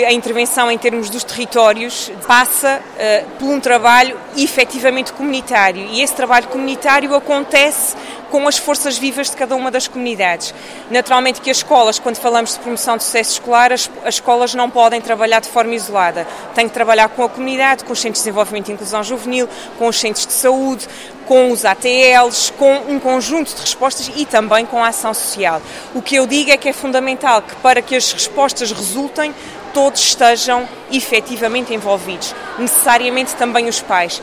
A intervenção em termos dos territórios passa por um trabalho efetivamente comunitário, e esse trabalho comunitário acontece com as forças vivas de cada uma das comunidades. Naturalmente que as escolas, quando falamos de promoção de sucesso escolar, as escolas não podem trabalhar de forma isolada. Têm que trabalhar com a comunidade, com os Centros de Desenvolvimento e Inclusão Juvenil, com os Centros de Saúde, com os ATLs, com um conjunto de respostas e também com a ação social. O que eu digo é que é fundamental que, para que as respostas resultem, todos estejam efetivamente envolvidos, necessariamente também os pais.